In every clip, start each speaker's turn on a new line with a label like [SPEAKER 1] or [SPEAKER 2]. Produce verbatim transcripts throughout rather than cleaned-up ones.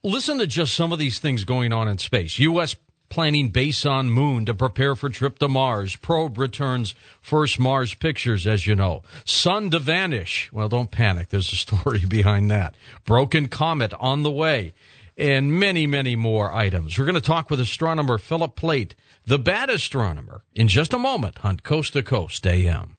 [SPEAKER 1] Listen to just some of these things going on in space. U S planning base on moon to prepare for trip to Mars. Probe returns first Mars pictures, as you know. Sun to vanish. Well, don't panic. There's a story behind that. Broken comet on the way. And many, many more items. We're going to talk with astronomer Philip Plait, the bad astronomer, in just a moment on Coast to Coast A M.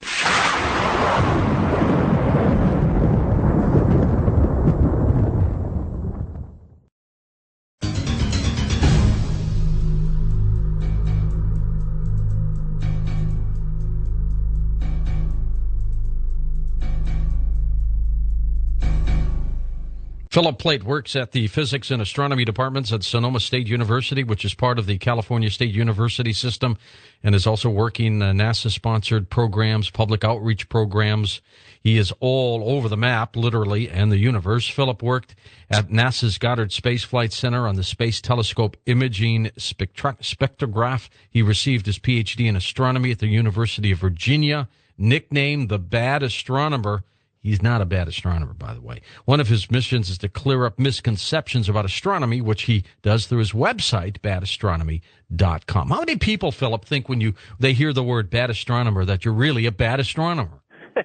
[SPEAKER 1] Philip Plait works at the Physics and Astronomy departments at Sonoma State University, which is part of the California State University system, and is also working uh, NASA-sponsored programs, public outreach programs. He is all over the map, literally, and the universe. Philip worked at NASA's Goddard Space Flight Center on the Space Telescope Imaging Spectra- Spectrograph. He received his P H D in astronomy at the University of Virginia, nicknamed the Bad Astronomer. He's not a bad astronomer, by the way. One of his missions is to clear up misconceptions about astronomy, which he does through his website, bad astronomy dot com. How many people, Philip, think when you they hear the word bad astronomer that you're really a bad astronomer?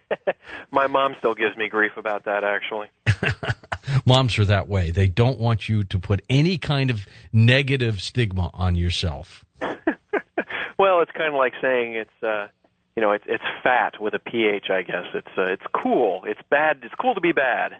[SPEAKER 2] My mom still gives me grief about that, actually.
[SPEAKER 1] Moms are that way. They don't want you to put any kind of negative stigma on yourself.
[SPEAKER 2] Well, it's kind of like saying it's... Uh... You know, it's it's fat with a P H, I guess. It's uh, it's cool. It's bad. It's cool to be bad.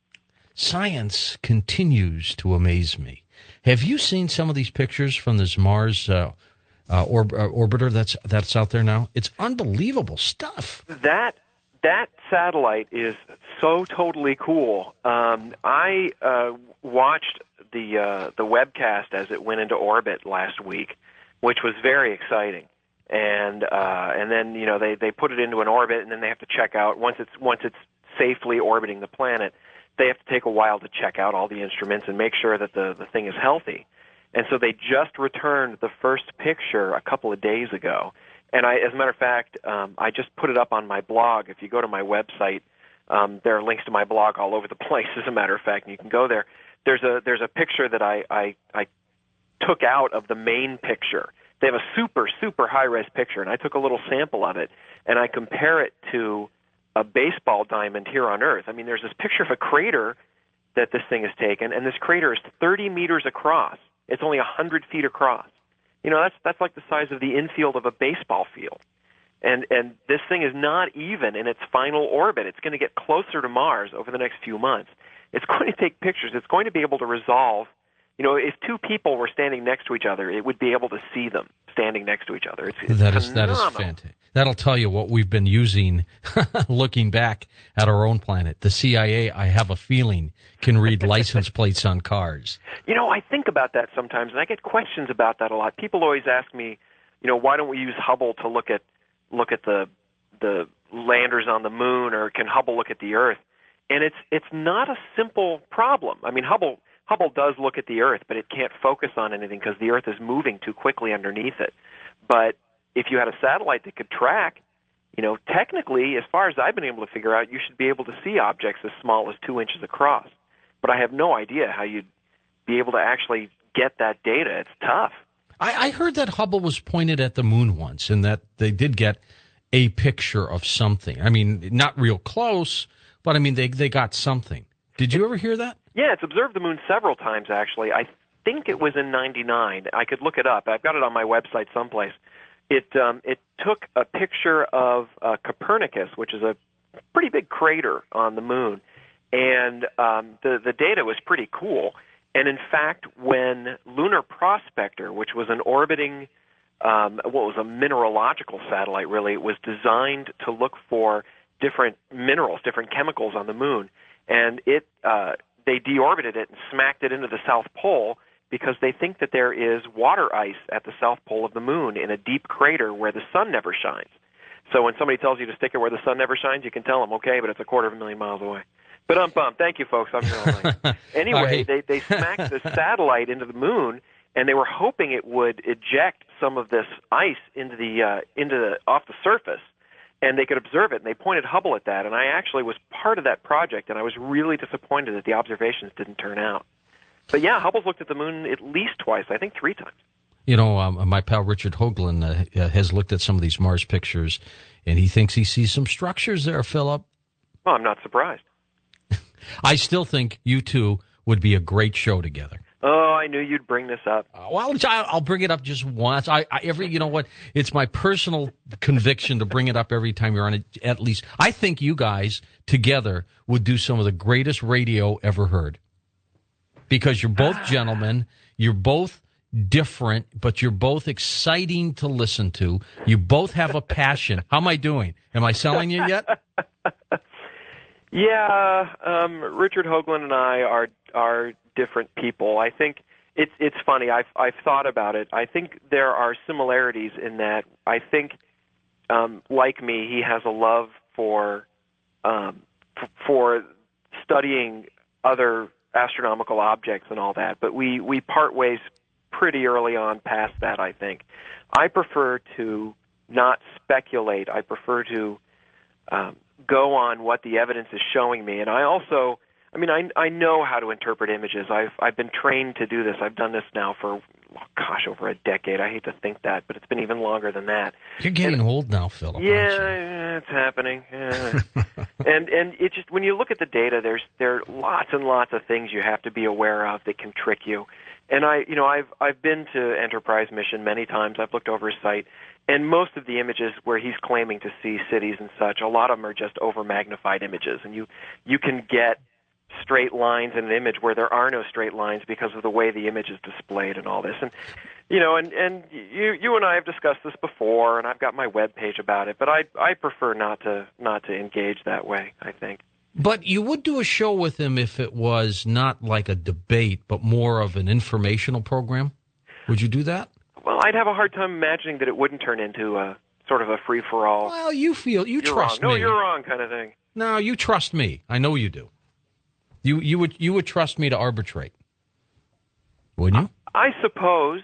[SPEAKER 1] Science continues to amaze me. Have you seen some of these pictures from this Mars uh, uh, orb- uh, orbiter that's that's out there now? It's unbelievable stuff.
[SPEAKER 2] That that satellite is so totally cool. Um, I uh, watched the uh, the webcast as it went into orbit last week, which was very exciting. And uh, and then you know they, they put it into an orbit, and then they have to check out once it's once it's safely orbiting the planet. They have to take a while to check out all the instruments and make sure that the, the thing is healthy. And so they just returned the first picture a couple of days ago. And I, as a matter of fact, um, I just put it up on my blog. If you go to my website, um, there are links to my blog all over the place. As a matter of fact, and you can go there. There's a there's a picture that I I, I took out of the main picture. They have a super, super high-res picture, and I took a little sample of it, and I compare it to a baseball diamond here on Earth. I mean, there's this picture of a crater that this thing has taken, and this crater is thirty meters across. It's only one hundred feet across. You know, that's that's like the size of the infield of a baseball field. And and this thing is not even in its final orbit. It's going to get closer to Mars over the next few months. It's going to take pictures. It's going to be able to resolve. You know, if two people were standing next to each other, it would be able to see them standing next to each other. It's, it's
[SPEAKER 1] that is that is fantastic. That'll tell you what we've been using, looking back at our own planet. The C I A, I have a feeling, can read license plates on cars.
[SPEAKER 2] You know, I think about that sometimes, and I get questions about that a lot. People always ask me, you know, why don't we use Hubble to look at look at the the landers on the moon, or can Hubble look at the Earth? And it's it's not a simple problem. I mean, Hubble. Hubble does look at the Earth, but it can't focus on anything because the Earth is moving too quickly underneath it. But if you had a satellite that could track, you know, technically, as far as I've been able to figure out, you should be able to see objects as small as two inches across. But I have no idea how you'd be able to actually get that data. It's tough.
[SPEAKER 1] I, I heard that Hubble was pointed at the moon once, and that they did get a picture of something. I mean, not real close, but I mean, they they got something. Did you ever hear that?
[SPEAKER 2] Yeah, it's observed the moon several times, actually. I think it was in ninety-nine. I could look it up. I've got it on my website someplace. It um, it took a picture of uh, Copernicus, which is a pretty big crater on the moon, and um, the, the data was pretty cool. And in fact, when Lunar Prospector, which was an orbiting, um, what was a mineralogical satellite, really, it was designed to look for different minerals, different chemicals on the moon, and it uh, they deorbited it and smacked it into the South Pole because they think that there is water ice at the South Pole of the moon in a deep crater where the sun never shines. So when somebody tells you to stick it where the sun never shines, you can tell them, okay, but it's a quarter of a million miles away. But um, bum. Thank you, folks. I'm here all night. Anyway,
[SPEAKER 1] right.
[SPEAKER 2] they, they smacked the satellite into the moon, and they were hoping it would eject some of this ice into the uh, into the off the surface, and they could observe it. And they pointed Hubble at that. And I actually was part of that project, and I was really disappointed that the observations didn't turn out. But yeah, Hubble's looked at the moon at least twice, I think three times.
[SPEAKER 1] You know, um, my pal Richard Hoagland uh, has looked at some of these Mars pictures, and he thinks he sees some structures there, Philip.
[SPEAKER 2] Well, I'm not surprised.
[SPEAKER 1] I still think you two would be a great show together.
[SPEAKER 2] Oh, I knew you'd bring this up.
[SPEAKER 1] Uh, well, I'll bring it up just once. I, I every, you know what? It's my personal conviction to bring it up every time you're on it. At least, I think you guys together would do some of the greatest radio ever heard. Because you're both gentlemen, you're both different, but you're both exciting to listen to. You both have a passion. How am I doing? Am I selling you yet?
[SPEAKER 2] Yeah, um, Richard Hoagland and I are are different people. I think it's it's funny. I've I've thought about it. I think there are similarities in that. I think, um, like me, he has a love for um, f- for studying other astronomical objects and all that. But we we part ways pretty early on past that. I think I prefer to not speculate. I prefer to um, go on what the evidence is showing me, and I also. I mean, I, I know how to interpret images. I've I've been trained to do this. I've done this now for, gosh, over a decade. I hate to think that, but it's been even longer than that.
[SPEAKER 1] You're getting and, old now, Philip.
[SPEAKER 2] Yeah, it's happening. Yeah. and and it just when you look at the data, there's there are lots and lots of things you have to be aware of that can trick you. And I, you know, I've I've been to Enterprise mission many times. I've looked over his site, and most of the images where he's claiming to see cities and such, a lot of them are just over magnified images, and you you can get straight lines in an image where there are no straight lines because of the way the image is displayed and all this. And you know, and, and you you and I have discussed this before, and I've got my webpage about it, but I I prefer not to not to engage that way, I think.
[SPEAKER 1] But you would do a show with him if it was not like a debate, but more of an informational program? Would you do that?
[SPEAKER 2] Well, I'd have a hard time imagining that it wouldn't turn into a sort of a free-for-all.
[SPEAKER 1] Well, you feel, you
[SPEAKER 2] you're
[SPEAKER 1] trust
[SPEAKER 2] wrong.
[SPEAKER 1] me.
[SPEAKER 2] No, you're wrong kind of thing.
[SPEAKER 1] No, you trust me. I know you do. You you would you would trust me to arbitrate, wouldn't you?
[SPEAKER 2] I, I suppose.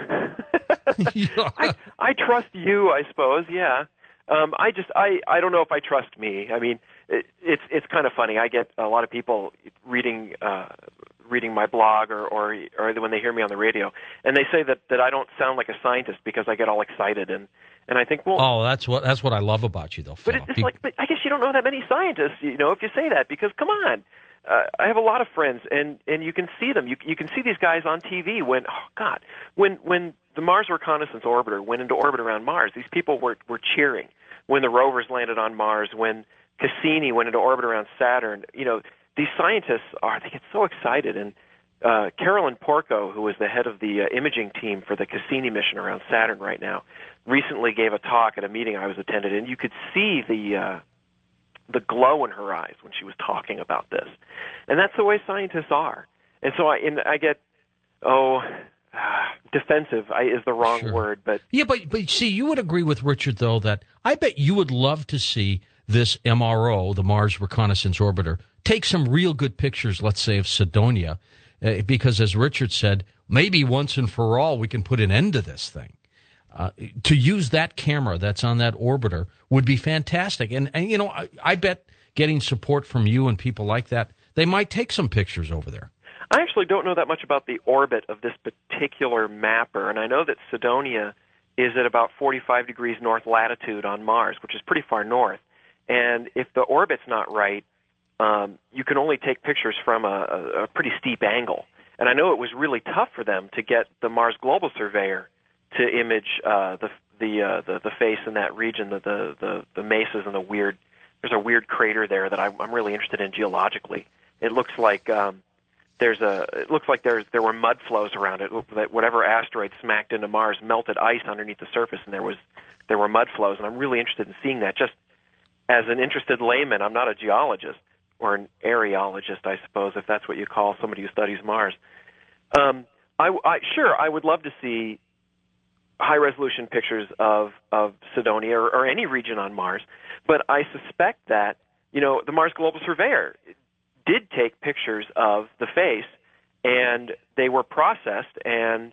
[SPEAKER 2] I, I trust you, I suppose. Yeah. Um, I just I, I don't know if I trust me. I mean, it, it's it's kind of funny. I get a lot of people reading uh, reading my blog or, or or when they hear me on the radio, and they say that, that I don't sound like a scientist because I get all excited and. And I think, well,
[SPEAKER 1] oh, that's what that's what I love about you, though.
[SPEAKER 2] But it's, it's like, but I guess you don't know that many scientists, you know, if you say that, because come on. Uh, I have a lot of friends, and, and you can see them. You you can see these guys on T V when, oh God, when when the Mars Reconnaissance Orbiter went into orbit around Mars, these people were were cheering. When the rovers landed on Mars, when Cassini went into orbit around Saturn, you know, these scientists are they get so excited. And uh, Carolyn Porco, who is the head of the uh, imaging team for the Cassini mission around Saturn right now, recently gave a talk at a meeting I was attended, and you could see the uh, the glow in her eyes when she was talking about this. And that's the way scientists are. And so I, and I get, oh, uh, defensive I, is the wrong
[SPEAKER 1] sure.
[SPEAKER 2] word. But
[SPEAKER 1] yeah, but, but see, you would agree with Richard, though, that I bet you would love to see this M R O, the Mars Reconnaissance Orbiter, take some real good pictures, let's say, of Cydonia, uh, because as Richard said, maybe once and for all we can put an end to this thing. Uh, to use that camera that's on that orbiter would be fantastic. And, and you know, I, I bet getting support from you and people like that, they might take some pictures over there.
[SPEAKER 2] I actually don't know that much about the orbit of this particular mapper, and I know that Cydonia is at about forty-five degrees north latitude on Mars, which is pretty far north. And if the orbit's not right, um, you can only take pictures from a, a, a pretty steep angle. And I know it was really tough for them to get the Mars Global Surveyor to image uh, the the, uh, the the face in that region, the, the the the mesas and the weird. There's a weird crater there that I'm, I'm really interested in geologically. It looks like um, there's a. It looks like there's there were mud flows around it. That whatever asteroid smacked into Mars melted ice underneath the surface, and there was there were mud flows. And I'm really interested in seeing that. Just as an interested layman, I'm not a geologist or an areologist, I suppose, if that's what you call somebody who studies Mars. Um, I, I sure I would love to see high-resolution pictures of, of Cydonia or, or any region on Mars, but I suspect that, you know, the Mars Global Surveyor did take pictures of the face, and they were processed, and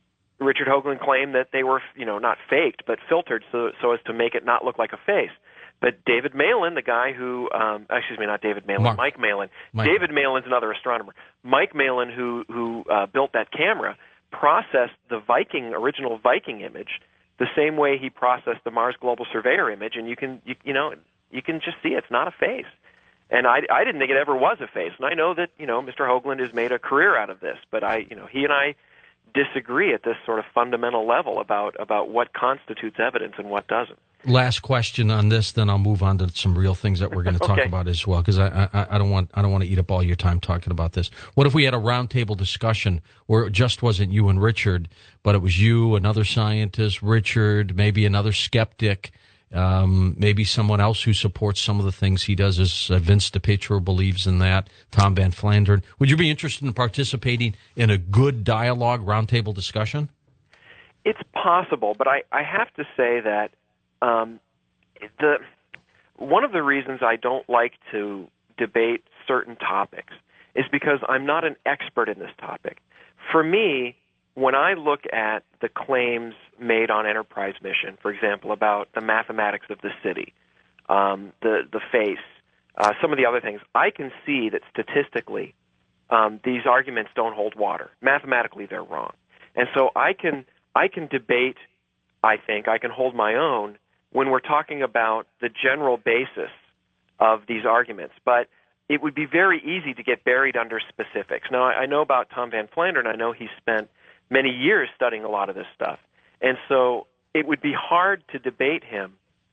[SPEAKER 2] Richard Hoagland claimed that they were, you know, not faked, but filtered so, so as to make it not look like a face. But David Malin, the guy who, um, excuse me, not David Malin,
[SPEAKER 1] Mark.
[SPEAKER 2] Mike Malin.
[SPEAKER 1] Mike.
[SPEAKER 2] David Malin's another astronomer. Mike Malin, who who uh, built that camera, processed the Viking original Viking image the same way he processed the Mars Global Surveyor image, and you can you, you know you can just see it's not a face. And I, I didn't think it ever was a face. And I know that you know Mister Hoagland has made a career out of this, but I you know he and I disagree at this sort of fundamental level about about what constitutes evidence and what doesn't.
[SPEAKER 1] Last question on this, then I'll move on to some real things that we're going to talk
[SPEAKER 2] Okay.
[SPEAKER 1] about as well, because I, I I don't want I don't want to eat up all your time talking about this. What if we had a roundtable discussion where it just wasn't you and Richard, but it was you, another scientist, Richard, maybe another skeptic, um, maybe someone else who supports some of the things he does, as uh, Vince DiPietro believes in that, Tom Van Flandern. Would you be interested in participating in a good dialogue roundtable discussion?
[SPEAKER 2] It's possible, but I, I have to say that um, the one of the reasons I don't like to debate certain topics is because I'm not an expert in this topic. For me, when I look at the claims made on Enterprise mission, for example, about the mathematics of the city, um, the the face, uh, some of the other things, I can see that statistically um, these arguments don't hold water. Mathematically, they're wrong, and so I can I can debate. I think I can hold my own when we're talking about the general basis of these arguments, but it would be very easy to get buried under specifics. Now, I know about Tom Van Flandern. I know he spent many years studying a lot of this stuff, and so it would be hard to debate him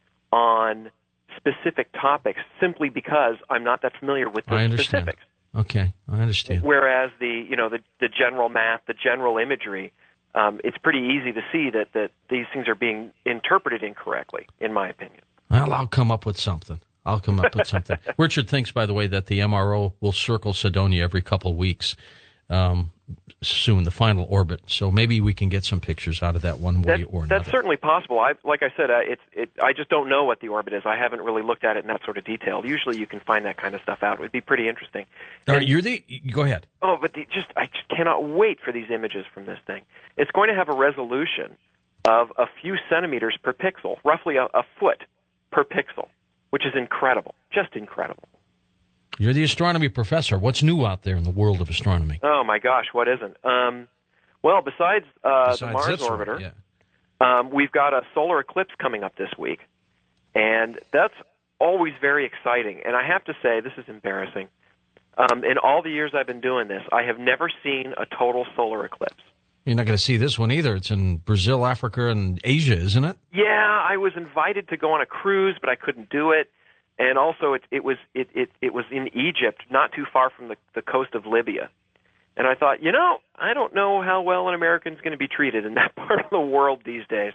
[SPEAKER 2] on specific topics simply because I'm not that familiar with the
[SPEAKER 1] I understand.
[SPEAKER 2] specifics.
[SPEAKER 1] Okay, I understand.
[SPEAKER 2] Whereas the you know the the general math, the general imagery, um, it's pretty easy to see that that these things are being interpreted incorrectly, in my opinion.
[SPEAKER 1] Well, I'll come up with something. I'll come up with something. Richard thinks, by the way, that the M R O will circle Cydonia every couple of weeks um, soon, the final orbit. So maybe we can get some pictures out of that one way
[SPEAKER 2] That,
[SPEAKER 1] or another.
[SPEAKER 2] that's certainly possible. I, like I said, uh, it's it. I just don't know what the orbit is. I haven't really looked at it in that sort of detail. Usually, you can find that kind of stuff out. It would be pretty interesting.
[SPEAKER 1] All right,
[SPEAKER 2] And-
[SPEAKER 1] you're the. You go ahead.
[SPEAKER 2] Oh, but the, just I just cannot wait for these images from this thing. It's going to have a resolution of a few centimeters per pixel, roughly a, a foot per pixel, which is incredible, just incredible.
[SPEAKER 1] You're the astronomy professor. What's new out there in the world of astronomy?
[SPEAKER 2] Oh my gosh, what isn't? Um, well, besides, uh,
[SPEAKER 1] Besides
[SPEAKER 2] the Mars
[SPEAKER 1] this one,
[SPEAKER 2] orbiter,
[SPEAKER 1] yeah.
[SPEAKER 2] um, we've got a solar eclipse coming up this week, and that's always very exciting. And I have to say, this is embarrassing. Um, in all the years I've been doing this, I have never seen a total solar eclipse.
[SPEAKER 1] You're not going to see this one either. It's in Brazil, Africa, and Asia, isn't it?
[SPEAKER 2] Yeah, I was invited to go on a cruise, but I couldn't do it. And also, it, it was it, it, it was in Egypt, not too far from the, the coast of Libya. And I thought, you know, I don't know how well an American's going to be treated in that part of the world these days.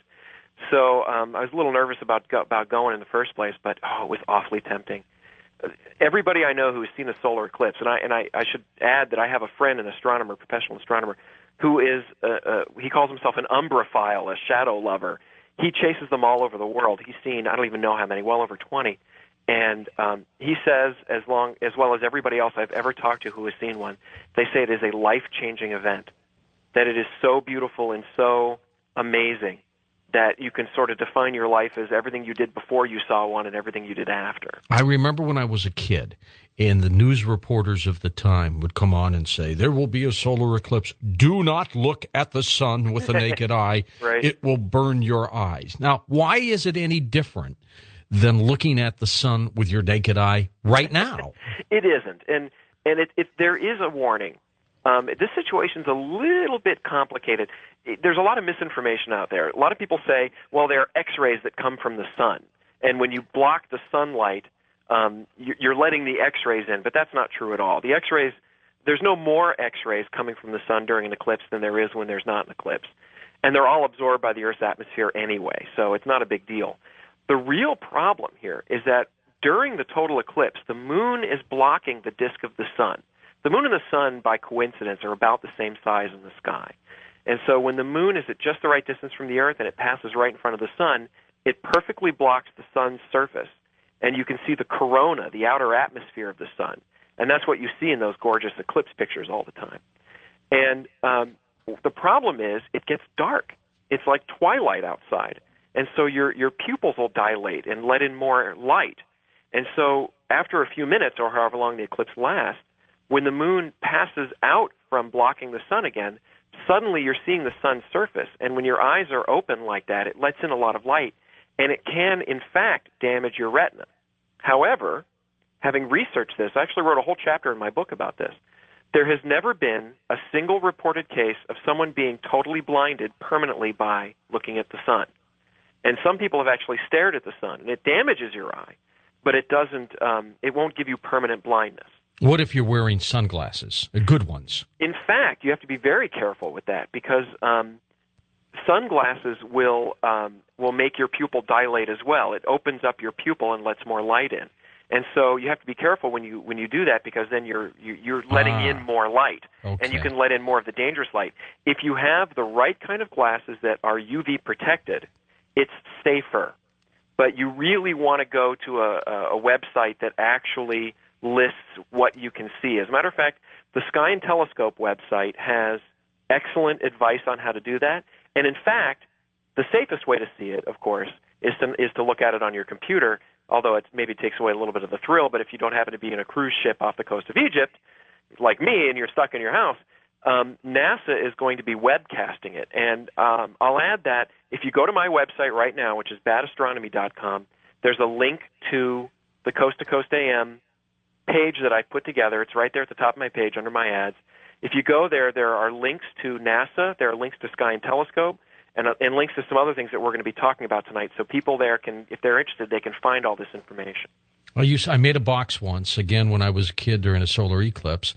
[SPEAKER 2] So um, I was a little nervous about go, about going in the first place, but oh, it was awfully tempting. Everybody I know who has seen a solar eclipse, and I and I, I should add that I have a friend, an astronomer, professional astronomer, who is uh, uh, he calls himself an umbraphile, a shadow lover. He chases them all over the world. He's seen I don't even know how many, well over twenty. And um, he says, as long as well as everybody else I've ever talked to who has seen one, they say it is a life-changing event. That it is so beautiful and so amazing that you can sort of define your life as everything you did before you saw one and everything you did after.
[SPEAKER 1] I remember when I was a kid, and the news reporters of the time would come on and say, there will be a solar eclipse. Do not look at the sun with the naked eye.
[SPEAKER 2] Right.
[SPEAKER 1] It will burn your eyes. Now, why is it any different than looking at the sun with your naked eye right now?
[SPEAKER 2] It isn't. And, and it, it, there is a warning. Um, this situation's a little bit complicated. It, there's a lot of misinformation out there. A lot of people say, well, there are X-rays that come from the sun. And when you block the sunlight, um, you're, you're letting the X-rays in. But that's not true at all. The X-rays, there's no more X-rays coming from the sun during an eclipse than there is when there's not an eclipse. And they're all absorbed by the Earth's atmosphere anyway, so it's not a big deal. The real problem here is that during the total eclipse, the moon is blocking the disk of the sun. The moon and the sun, by coincidence, are about the same size in the sky. And so when the moon is at just the right distance from the Earth and it passes right in front of the sun, it perfectly blocks the sun's surface. And you can see the corona, the outer atmosphere of the sun. And that's what you see in those gorgeous eclipse pictures all the time. And um, the problem is it gets dark. It's like twilight outside. and so your your pupils will dilate and let in more light. And so after a few minutes, or however long the eclipse lasts, when the moon passes out from blocking the sun again, suddenly you're seeing the sun's surface. And when your eyes are open like that, it lets in a lot of light, and it can, in fact, damage your retina. However, having researched this, I actually wrote a whole chapter in my book about this. There has never been a single reported case of someone being totally blinded permanently by looking at the sun. And some people have actually stared at the sun, and it damages your eye, but it doesn't. Um, it won't give you permanent blindness.
[SPEAKER 1] What if you're wearing sunglasses, good ones?
[SPEAKER 2] In fact, you have to be very careful with that, because um, sunglasses will um, will make your pupil dilate as well. It opens up your pupil and lets more light in. And so you have to be careful when you when you do that, because then you're you, you're letting
[SPEAKER 1] ah,
[SPEAKER 2] in more light,
[SPEAKER 1] okay.
[SPEAKER 2] and you can let in more of the dangerous light. If you have the right kind of glasses that are U V protected, it's safer. But you really want to go to a, a website that actually lists what you can see. As a matter of fact, the Sky and Telescope website has excellent advice on how to do that. And in fact, the safest way to see it, of course, is to is to look at it on your computer. Although it maybe takes away a little bit of the thrill, but if you don't happen to be in a cruise ship off the coast of Egypt, like me, and you're stuck in your house, um, NASA is going to be webcasting it. And um, I'll add that if you go to my website right now, which is bad astronomy dot com, there's a link to the Coast to Coast A M page that I put together. It's right there at the top of my page under my ads. If you go there, there are links to NASA, there are links to Sky and Telescope, And, uh, and links to some other things that we're going to be talking about tonight. So people there can, if they're interested, they can find all this information.
[SPEAKER 1] I used, I made a box once, again, when I was a kid during a solar eclipse,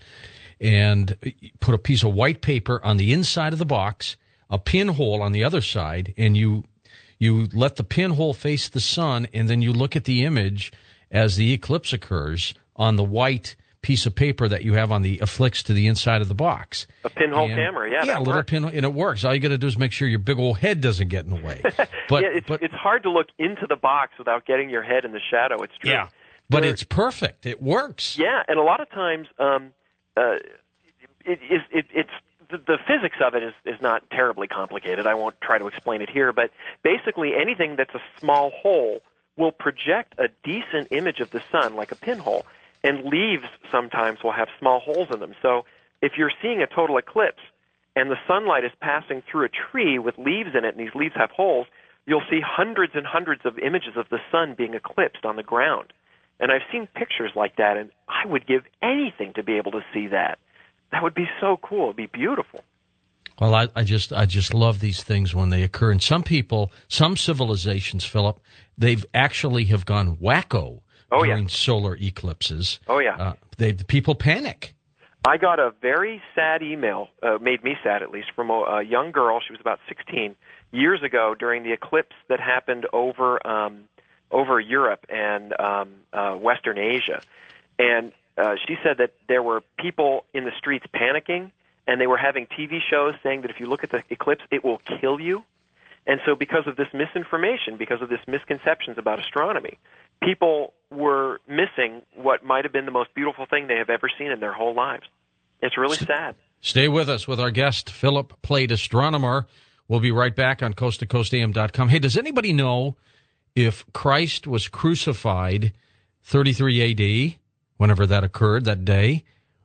[SPEAKER 1] and put a piece of white paper on the inside of the box, a pinhole on the other side, and you you let the pinhole face the sun, and then you look at the image as the eclipse occurs on the white piece of paper that you have on the affixed to the inside of the box.
[SPEAKER 2] A pinhole
[SPEAKER 1] and,
[SPEAKER 2] camera, yeah.
[SPEAKER 1] Yeah, a little
[SPEAKER 2] works.
[SPEAKER 1] pinhole, and it works. All you got to do is make sure your big old head doesn't get in the way. But,
[SPEAKER 2] yeah, it's,
[SPEAKER 1] but,
[SPEAKER 2] it's hard to look into the box without getting your head in the shadow. It's true.
[SPEAKER 1] Yeah, but
[SPEAKER 2] there,
[SPEAKER 1] it's perfect. It works.
[SPEAKER 2] Yeah, and a lot of times um, uh, it, it, it, it's the, the physics of it is, is not terribly complicated. I won't try to explain it here, but basically anything that's a small hole will project a decent image of the sun, like a pinhole. And leaves sometimes will have small holes in them. So if you're seeing a total eclipse and the sunlight is passing through a tree with leaves in it, and these leaves have holes, you'll see hundreds and hundreds of images of the sun being eclipsed on the ground. And I've seen pictures like that, and I would give anything to be able to see that. That would be so cool. It would be beautiful.
[SPEAKER 1] Well, I, I just I just love these things when they occur. And some people, some civilizations, Philip, they've actually have gone wacko
[SPEAKER 2] Oh,
[SPEAKER 1] during
[SPEAKER 2] yeah.
[SPEAKER 1] solar eclipses.
[SPEAKER 2] Oh, yeah.
[SPEAKER 1] Uh, they, the people panic.
[SPEAKER 2] I got a very sad email, uh, made me sad at least, from a, a young girl. She was about sixteen years ago during the eclipse that happened over um, over Europe and um, uh, Western Asia. And uh, she said that there were people in the streets panicking, and they were having T V shows saying that if you look at the eclipse, it will kill you. And so because of this misinformation, because of this misconceptions about astronomy, people were missing what might have been the most beautiful thing they have ever seen in their whole lives. It's really sad.
[SPEAKER 1] Stay with us with our guest, Philip Plait, astronomer. We'll be right back on coast to coast A M dot com. Hey, does anybody know if Christ was crucified thirty-three A D, whenever that occurred, that day,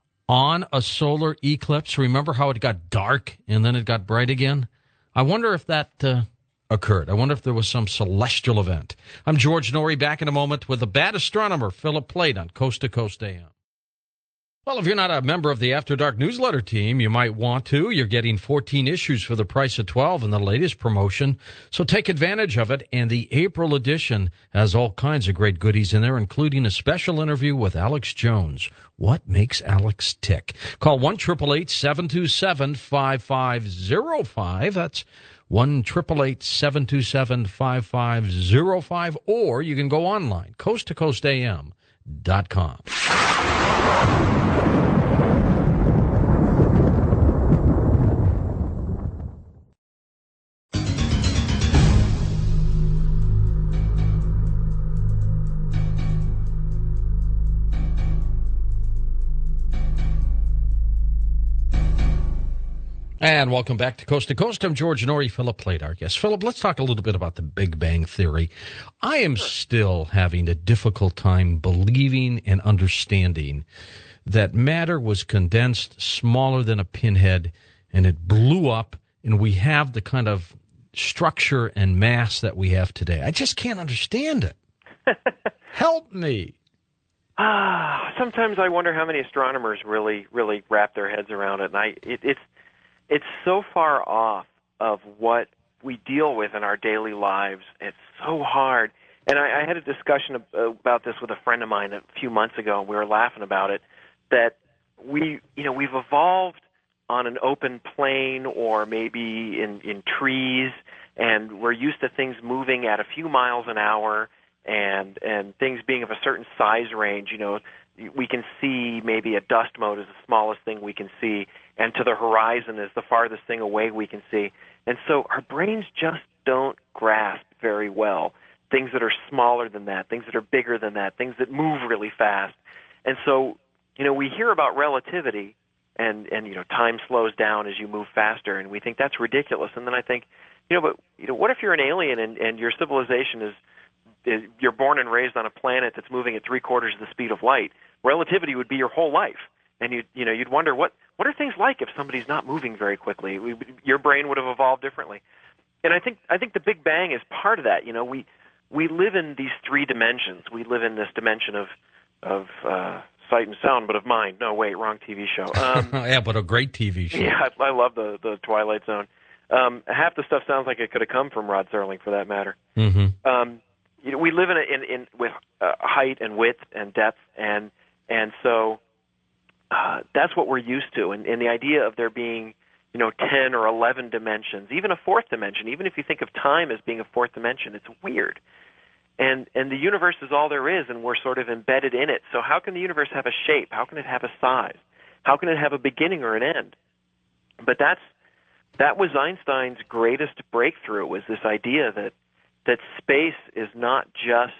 [SPEAKER 1] on a solar eclipse? Remember how it got dark and then it got bright again? I wonder if that uh, occurred. I wonder if there was some celestial event. I'm George Noory, back in a moment with the bad astronomer, Philip Plait, on Coast to Coast A M. Well, if you're not a member of the After Dark newsletter team, you might want to. You're getting fourteen issues for the price of twelve in the latest promotion, so take advantage of it. And the April edition has all kinds of great goodies in there, including a special interview with Alex Jones. What makes Alex tick? Call one eight eight eight, seven two seven, five five zero five. That's one eight eight eight, seven two seven, five five zero five. Or you can go online, coast to coast A M dot com. And welcome back to Coast to Coast. I'm George Norrie. Philip Plait, our guest. Philip, let's talk a little bit about the Big Bang Theory. I am still having a difficult time believing and understanding that matter was condensed smaller than a pinhead and it blew up, and we have the kind of structure and mass that we have today. I just can't understand it. Help me.
[SPEAKER 2] Ah, sometimes I wonder how many astronomers really, really wrap their heads around it. And I, it, it's it's so far off of what we deal with in our daily lives. It's so hard. And I, I had a discussion about this with a friend of mine a few months ago, and we were laughing about it. That we, you know, we've evolved on an open plain or maybe in in trees, and we're used to things moving at a few miles an hour. And and things being of a certain size range, you know, we can see maybe a dust mote is the smallest thing we can see, and to the horizon is the farthest thing away we can see. And so our brains just don't grasp very well things that are smaller than that, things that are bigger than that, things that move really fast. And so, you know, we hear about relativity, and and you know, time slows down as you move faster, and we think that's ridiculous. And then I think, you know, but you know, what if you're an alien and, and your civilization is you're born and raised on a planet that's moving at three quarters of the speed of light? Relativity would be your whole life, and you you know you'd wonder what what are things like if somebody's not moving very quickly. We, your brain would have evolved differently, and I think I think the Big Bang is part of that. You know, we we live in these three dimensions. We live in this dimension of of uh, sight and sound, but of mind. No, wait, wrong T V show. Um,
[SPEAKER 1] yeah, but a great T V show.
[SPEAKER 2] Yeah, I, I love the the Twilight Zone. Um, half the stuff sounds like it could have come from Rod Serling, for that matter.
[SPEAKER 1] Mm-hmm.
[SPEAKER 2] Um, You know, we live in, a, in, in with uh, height and width and depth, and and so uh, that's what we're used to. And, and the idea of there being, you know, ten or eleven dimensions, even a fourth dimension, even if you think of time as being a fourth dimension, it's weird. And and the universe is all there is, and we're sort of embedded in it. So how can the universe have a shape? How can it have a size? How can it have a beginning or an end? But that's that was Einstein's greatest breakthrough, was this idea that that space is not just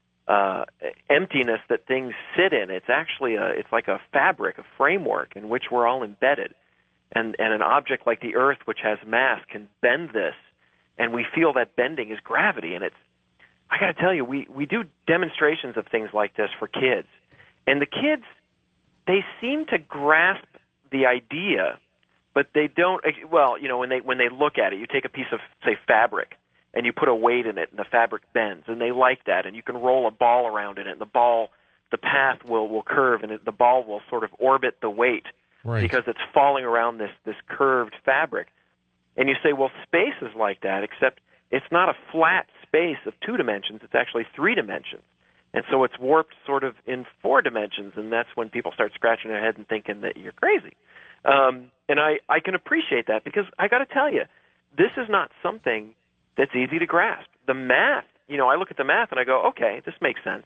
[SPEAKER 2] uh, emptiness that things sit in. It's actually a, it's like a fabric, a framework in which we're all embedded. And, and an object like the Earth, which has mass, can bend this, and we feel that bending is gravity. And it's, I got to tell you, we, we do demonstrations of things like this for kids. And the kids, they seem to grasp the idea, but they don't, well, you know, when they, when they look at it, you take a piece of, say, fabric, and you put a weight in it, and the fabric bends, and they like that. And you can roll a ball around in it, and the ball, the path will, will curve, and it, the ball will sort of orbit the weight,
[SPEAKER 1] right,
[SPEAKER 2] because it's falling around this, this curved fabric. And you say, well, space is like that, except it's not a flat space of two dimensions. It's actually three dimensions. And so it's warped sort of in four dimensions, and that's when people start scratching their head and thinking that you're crazy. Um, and I, I can appreciate that, because I got to tell you, this is not something that's easy to grasp. The math, you know, I look at the math and I go, okay, this makes sense.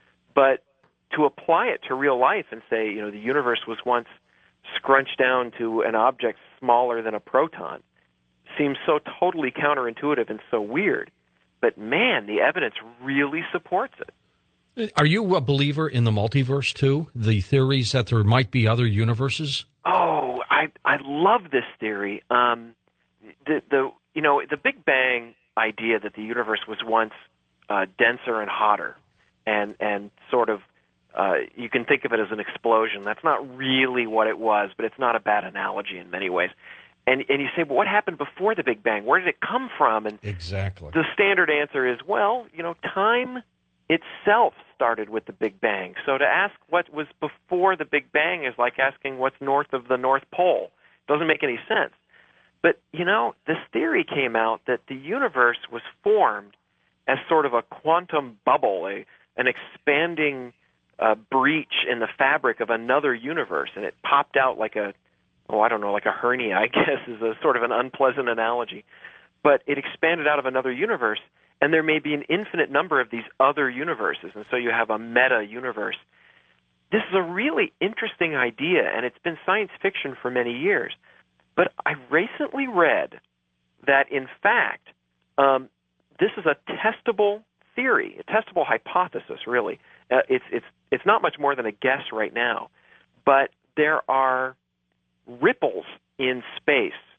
[SPEAKER 2] But to apply it to real life and say, you know, the universe was once scrunched down to an object smaller than a proton seems so totally counterintuitive and so weird. But man, the evidence really supports it.
[SPEAKER 1] Are you a believer in the multiverse too? The theories that there might be other universes?
[SPEAKER 2] Oh, I I love this theory. Um, the the you know the Big Bang idea that the universe was once uh, denser and hotter, and and sort of uh, you can think of it as an explosion. That's not really what it was, but it's not a bad analogy in many ways. And and you say, well, what happened before the Big Bang? Where did it come from? And
[SPEAKER 1] exactly,
[SPEAKER 2] the standard answer is, well, you know, time itself started with the Big Bang. So to ask what was before the Big Bang is like asking what's north of the North Pole. It doesn't make any sense. But, you know, this theory came out that the universe was formed as sort of a quantum bubble, a, an expanding uh, breach in the fabric of another universe, and it popped out like a, oh, I don't know, like a hernia, I guess, is a sort of an unpleasant analogy. But it expanded out of another universe, and there may be an infinite number of these other universes, and so you have a meta-universe. This is a really interesting idea, and it's been science fiction for many years. But I recently read that, in fact, um, this is a testable theory, a testable hypothesis, really. Uh, it's, it's, it's not much more than a guess right now. But there are ripples in space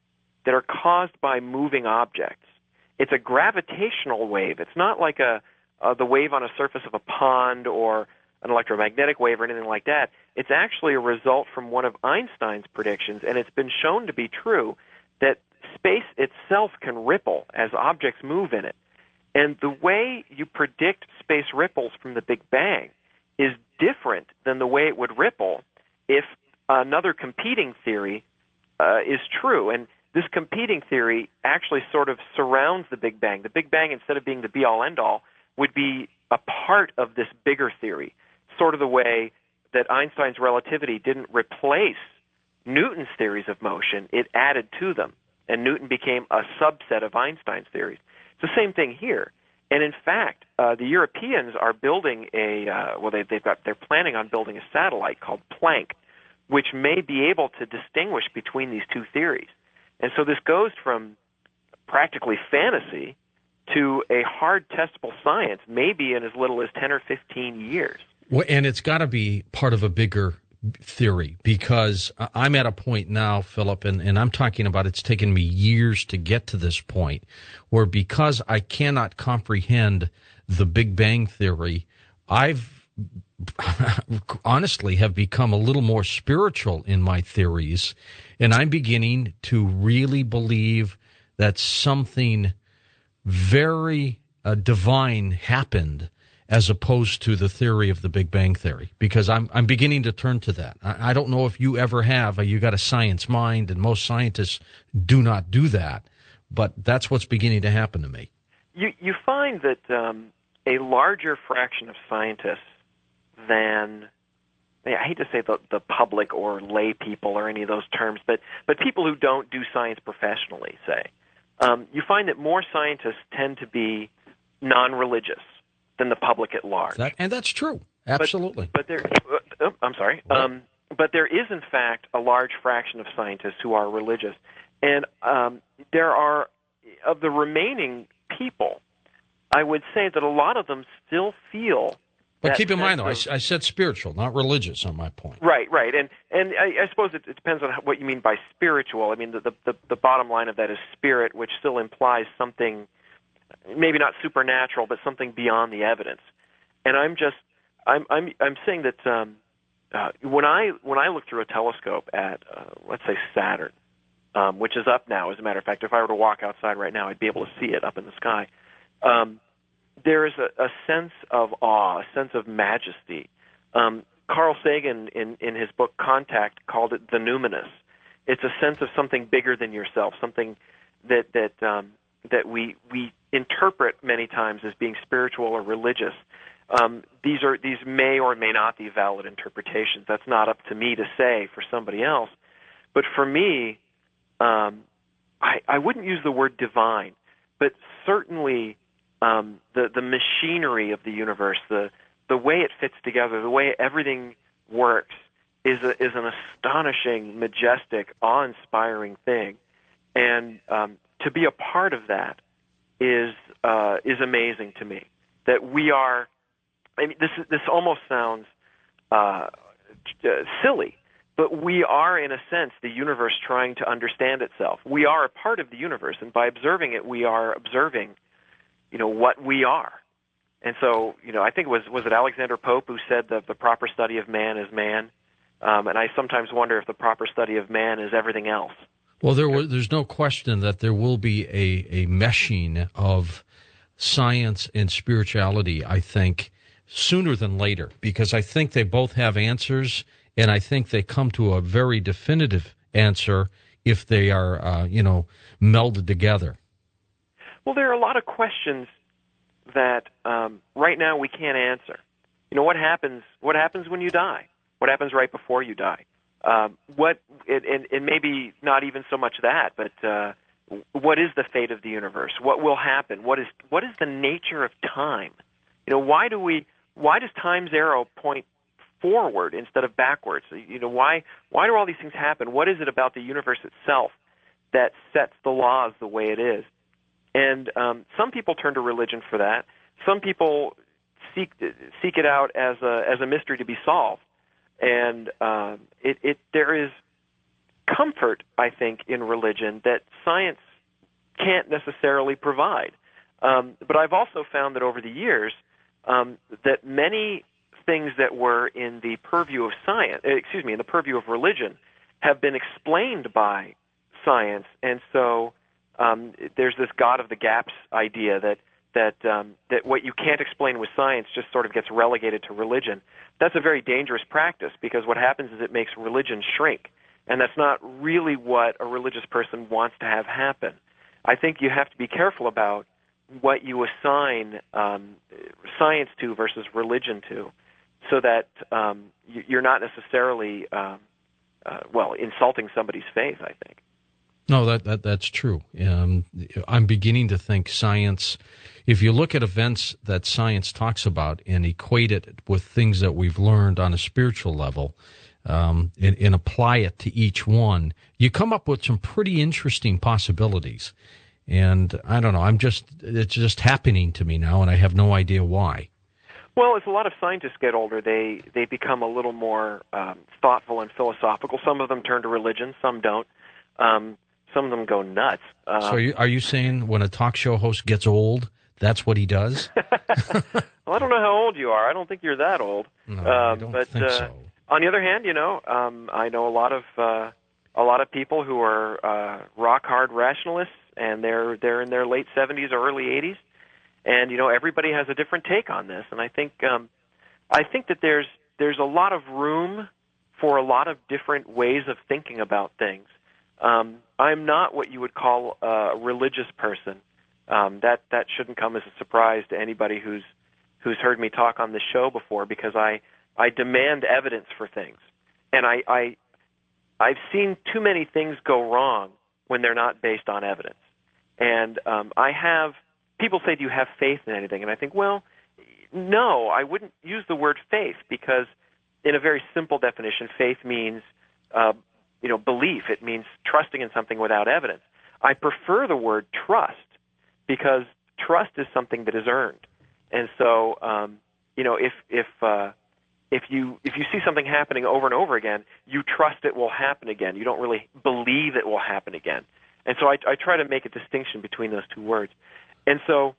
[SPEAKER 2] that are caused by moving objects. It's a gravitational wave. It's not like a uh, the wave on a surface of a pond or an electromagnetic wave or anything like that. It's actually a result from one of Einstein's predictions, and it's been shown to be true that space itself can ripple as objects move in it. And the way you predict space ripples from the Big Bang is different than the way it would ripple if another competing theory uh, is true. And this competing theory actually sort of surrounds the Big Bang. The Big Bang, instead of being the be-all, end-all, would be a part of this bigger theory, sort of the way that Einstein's relativity didn't replace Newton's theories of motion, it added to them, and Newton became a subset of Einstein's theories. It's the same thing here. And in fact, uh, the Europeans are building a, uh, well, they, they've got, they're planning on building a satellite called Planck, which may be able to distinguish between these two theories. And so this goes from practically fantasy to a hard testable science, maybe in as little as ten or fifteen years.
[SPEAKER 1] Well, and it's got to be part of a bigger theory, because I'm at a point now, Philip, and, and I'm talking about it's taken me years to get to this point, where because I cannot comprehend the Big Bang Theory, I've honestly have become a little more spiritual in my theories, and I'm beginning to really believe that something very uh, divine happened, as opposed to the theory of the Big Bang Theory, because I'm I'm beginning to turn to that. I, I don't know if you ever have. You got a science mind, and most scientists do not do that, but that's what's beginning to happen to me.
[SPEAKER 2] You you find that um, a larger fraction of scientists than, I hate to say the the public or lay people or any of those terms, but but people who don't do science professionally, say, um, you find that more scientists tend to be non-religious than the public at large.
[SPEAKER 1] That, and that's true, absolutely.
[SPEAKER 2] But, but there, uh, oh, I'm sorry. Um, but there is, in fact, a large fraction of scientists who are religious. And um, there are, of the remaining people, I would say that a lot of them still feel.
[SPEAKER 1] But keep in mind, though,
[SPEAKER 2] of,
[SPEAKER 1] I, I said spiritual, not religious, on my point.
[SPEAKER 2] Right, right. And and I, I suppose it, it depends on what you mean by spiritual. I mean, the, the, the bottom line of that is spirit, which still implies something, maybe not supernatural, but something beyond the evidence. And I'm just, I'm, I'm, I'm saying that um, uh, when I when I look through a telescope at, uh, let's say, Saturn, um, which is up now, as a matter of fact, if I were to walk outside right now, I'd be able to see it up in the sky. Um, there is a, a sense of awe, a sense of majesty. Um, Carl Sagan, in, in his book Contact, called it the numinous. It's a sense of something bigger than yourself, something that that um, that we we interpret many times as being spiritual or religious. Um, these are these may or may not be valid interpretations. That's not up to me to say for somebody else. But for me, um, I, I wouldn't use the word divine, but certainly um, the the machinery of the universe, the the way it fits together, the way everything works, is a, is an astonishing, majestic, awe-inspiring thing, and um, to be a part of that is uh, is amazing to me. That we are, I mean, this this almost sounds uh, silly, but we are, in a sense, the universe trying to understand itself. We are a part of the universe, and by observing it, we are observing, you know, what we are. And so, you know, I think it was was it Alexander Pope who said that the proper study of man is man, um, and I sometimes wonder if the proper study of man is everything else.
[SPEAKER 1] Well, there was, there's no question that there will be a, a meshing of science and spirituality, I think, sooner than later, because I think they both have answers, and I think they come to a very definitive answer if they are, uh, you know, melded together.
[SPEAKER 2] Well, there are a lot of questions that um, right now we can't answer. You know, what happens? What happens when you die? What happens right before you die? Um, what and, and, and maybe not even so much that, but uh, what is the fate of the universe? What will happen? What is what is the nature of time? You know, why do we? Why does time's arrow point forward instead of backwards? You know, why why do all these things happen? What is it about the universe itself that sets the laws the way it is? And um, some people turn to religion for that. Some people seek seek it out as a as a mystery to be solved. And um, it, it there is comfort, I think, in religion that science can't necessarily provide. Um, but I've also found that over the years um, that many things that were in the purview of science, excuse me, in the purview of religion, have been explained by science, and so um, there's this God of the gaps idea that that um, that what you can't explain with science just sort of gets relegated to religion. That's a very dangerous practice, because what happens is it makes religion shrink, and that's not really what a religious person wants to have happen. I think you have to be careful about what you assign um, science to versus religion to, so that um, you're not necessarily um, uh, well insulting somebody's faith, I think.
[SPEAKER 1] No, that, that that's true. Um, I'm beginning to think science, if you look at events that science talks about and equate it with things that we've learned on a spiritual level, um, and, and apply it to each one, you come up with some pretty interesting possibilities. And I don't know, I'm just, it's just happening to me now, and I have no idea why.
[SPEAKER 2] Well, as a lot of scientists get older, they, they become a little more um, thoughtful and philosophical. Some of them turn to religion, some don't. Um, some of them go nuts. Um,
[SPEAKER 1] so are you, are you saying when a talk show host gets old, that's what he does?
[SPEAKER 2] Well, I don't know how old you are. I don't think you're that old.
[SPEAKER 1] No,
[SPEAKER 2] um,
[SPEAKER 1] I don't
[SPEAKER 2] but,
[SPEAKER 1] think
[SPEAKER 2] uh,
[SPEAKER 1] so.
[SPEAKER 2] On the other hand, you know, um, I know a lot of uh, a lot of people who are uh, rock hard rationalists, and they're they're in their late seventies or early eighties, and you know, everybody has a different take on this. And I think um, I think that there's there's a lot of room for a lot of different ways of thinking about things. Um, I'm not what you would call a religious person. Um, that that shouldn't come as a surprise to anybody who's who's heard me talk on this show before, because I, I demand evidence for things, and I, I I've seen too many things go wrong when they're not based on evidence. And um, I have people say, "Do you have faith in anything?" And I think, well, no, I wouldn't use the word faith, because in a very simple definition, faith means uh, you know, belief. It means trusting in something without evidence. I prefer the word trust, because trust is something that is earned. And so, um, you know, if if uh, if you if you see something happening over and over again, you trust it will happen again. You don't really believe it will happen again. And so I, I try to make a distinction between those two words. And so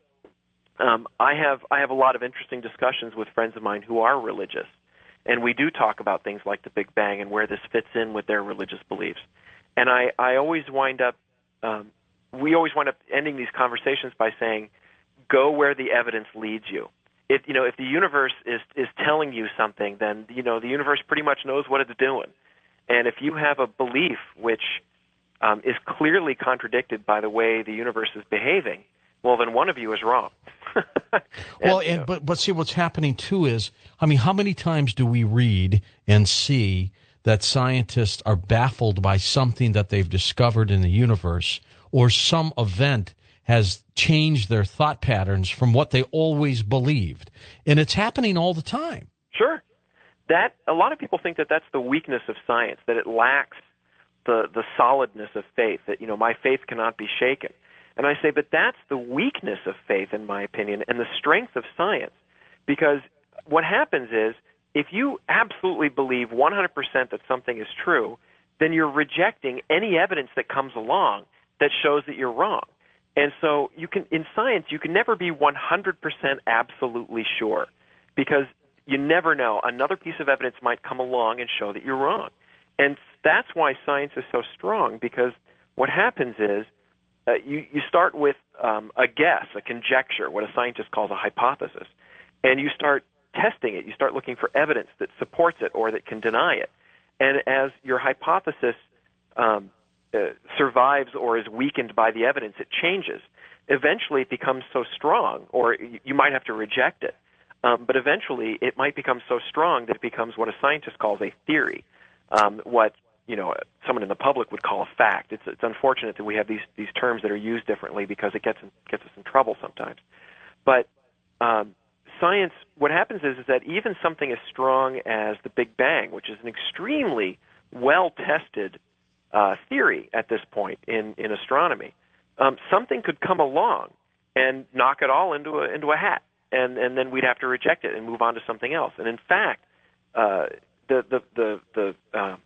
[SPEAKER 2] um, I have I have a lot of interesting discussions with friends of mine who are religious. And we do talk about things like the Big Bang and where this fits in with their religious beliefs. And I, I always wind up, um, we always wind up ending these conversations by saying, go where the evidence leads you. If, you know, if the universe is, is telling you something, then, you know, the universe pretty much knows what it's doing. And if you have a belief which um, is clearly contradicted by the way the universe is behaving, well, then one of you is wrong. and,
[SPEAKER 1] well,
[SPEAKER 2] you
[SPEAKER 1] and,
[SPEAKER 2] know,
[SPEAKER 1] but but see, what's happening too is, I mean, how many times do we read and see that scientists are baffled by something that they've discovered in the universe, or some event has changed their thought patterns from what they always believed, and it's happening all the time.
[SPEAKER 2] Sure, that a lot of people think that that's the weakness of science, that it lacks the the solidness of faith. That, you know, my faith cannot be shaken. And I say, but that's the weakness of faith, in my opinion, and the strength of science. Because what happens is, if you absolutely believe one hundred percent that something is true, then you're rejecting any evidence that comes along that shows that you're wrong. And so you can, in science, you can never be one hundred percent absolutely sure, because you never know. Another piece of evidence might come along and show that you're wrong. And that's why science is so strong, because what happens is, Uh, you, you start with um, a guess, a conjecture, what a scientist calls a hypothesis, and you start testing it. You start looking for evidence that supports it or that can deny it. And as your hypothesis um, uh, survives or is weakened by the evidence, it changes. Eventually it becomes so strong, or you, you might have to reject it, um, but eventually it might become so strong that it becomes what a scientist calls a theory, um, what you know, someone in the public would call a fact. It's it's unfortunate that we have these these terms that are used differently, because it gets in, gets us in trouble sometimes. But um, science, what happens is is that even something as strong as the Big Bang, which is an extremely well-tested uh, theory at this point in in astronomy, um, something could come along and knock it all into a into a hat, and and then we'd have to reject it and move on to something else. And in fact, uh, the the the the uh,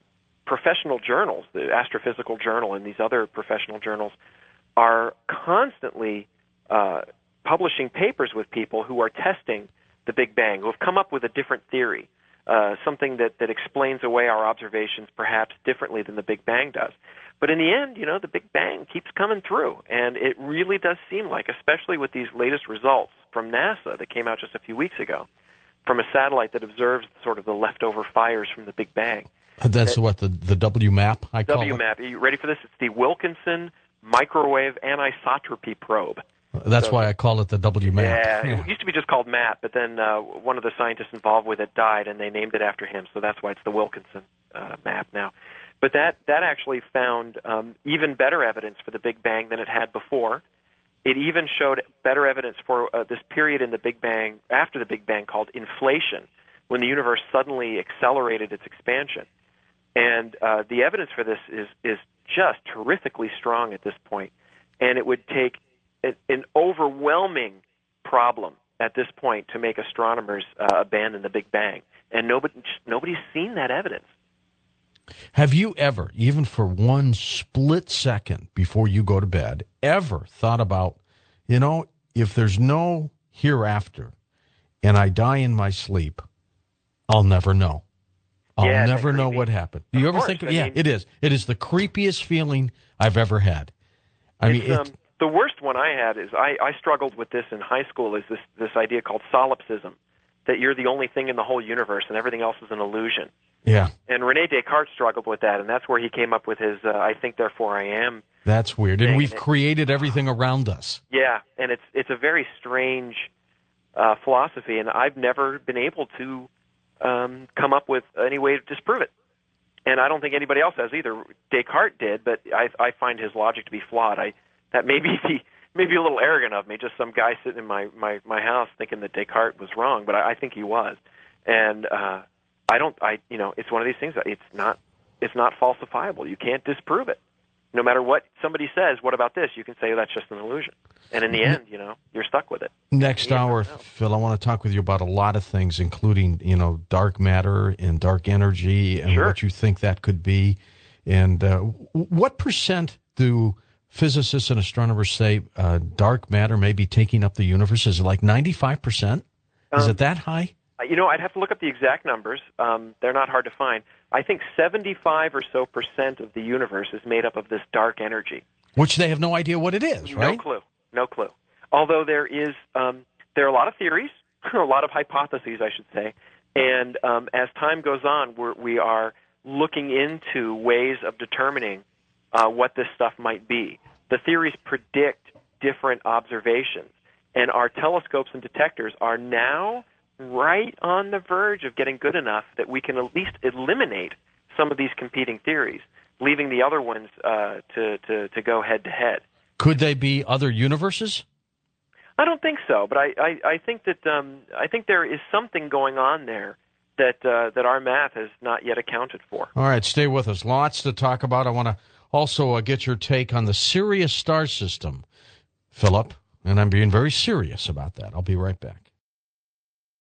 [SPEAKER 2] professional journals, the Astrophysical Journal and these other professional journals, are constantly uh, publishing papers with people who are testing the Big Bang, who have come up with a different theory, uh, something that, that explains away our observations perhaps differently than the Big Bang does. But in the end, you know, the Big Bang keeps coming through, and it really does seem like, especially with these latest results from NASA that came out just a few weeks ago, from a satellite that observes sort of the leftover fires from the Big Bang.
[SPEAKER 1] That's that, what, the, the W MAP, I call
[SPEAKER 2] W MAP. It? Are you ready for this? It's the Wilkinson Microwave Anisotropy Probe.
[SPEAKER 1] That's
[SPEAKER 2] so,
[SPEAKER 1] why I call it the W MAP.
[SPEAKER 2] Yeah,
[SPEAKER 1] yeah,
[SPEAKER 2] it used to be just called MAP, but then uh, one of the scientists involved with it died, and they named it after him, so that's why it's the Wilkinson uh, MAP now. But that, that actually found um, even better evidence for the Big Bang than it had before. It even showed better evidence for uh, this period in the Big Bang, after the Big Bang, called inflation, when the universe suddenly accelerated its expansion. And uh, the evidence for this is, is just terrifically strong at this point. And it would take an, an overwhelming problem at this point to make astronomers uh, abandon the Big Bang. And nobody, nobody's seen that evidence.
[SPEAKER 1] Have you ever, even for one split second before you go to bed, ever thought about, you know, if there's no hereafter and I die in my sleep, I'll never know. I'll
[SPEAKER 2] yeah,
[SPEAKER 1] never know what happened. Do you
[SPEAKER 2] of
[SPEAKER 1] ever
[SPEAKER 2] course.
[SPEAKER 1] think?
[SPEAKER 2] I
[SPEAKER 1] yeah,
[SPEAKER 2] mean,
[SPEAKER 1] it is. It is the creepiest feeling I've ever had. I mean, it,
[SPEAKER 2] um, the worst one I had is I, I struggled with this in high school. Is this this idea called solipsism, that you're the only thing in the whole universe and everything else is an illusion.
[SPEAKER 1] Yeah.
[SPEAKER 2] And Rene Descartes struggled with that, and that's where he came up with his uh, "I think, therefore I am."
[SPEAKER 1] That's weird, and we've
[SPEAKER 2] and it,
[SPEAKER 1] created everything around us.
[SPEAKER 2] Yeah, and it's it's a very strange uh, philosophy, and I've never been able to um, come up with any way to disprove it. And I don't think anybody else has either. Descartes did, but I, I find his logic to be flawed. I that may be the, maybe a little arrogant of me, just some guy sitting in my, my, my house thinking that Descartes was wrong, but I, I think he was. And uh, I don't. I you know, it's one of these things that it's not it's not falsifiable. You can't disprove it. No matter what somebody says, what about this? You can say that's just an illusion. And in the end, you know, you're stuck with it.
[SPEAKER 1] Next hour, Phil, I want to talk with you about a lot of things, including, you know, dark matter and dark energy and
[SPEAKER 2] sure.
[SPEAKER 1] what you think that could be. And uh, what percent do physicists and astronomers say uh, dark matter may be taking up the universe? Is it like ninety-five percent? Is um, it that high?
[SPEAKER 2] You know, I'd have to look up the exact numbers. Um, they're not hard to find. I think seventy-five or so percent of the universe is made up of this dark energy.
[SPEAKER 1] Which they have no idea what it is, right?
[SPEAKER 2] No clue. No clue. Although there is, um, there are a lot of theories, a lot of hypotheses, I should say. And um, as time goes on, we're, we are looking into ways of determining uh, what this stuff might be. The theories predict different observations. And our telescopes and detectors are now right on the verge of getting good enough that we can at least eliminate some of these competing theories, leaving the other ones uh, to, to, to go head-to-head.
[SPEAKER 1] Could they be other universes?
[SPEAKER 2] I don't think so, but I, I, I think that um, I think there is something going on there that uh, that our math has not yet accounted for.
[SPEAKER 1] All right, stay with us. Lots to talk about. I want to also uh, get your take on the Sirius star system, Philip, and I'm being very serious about that. I'll be right back.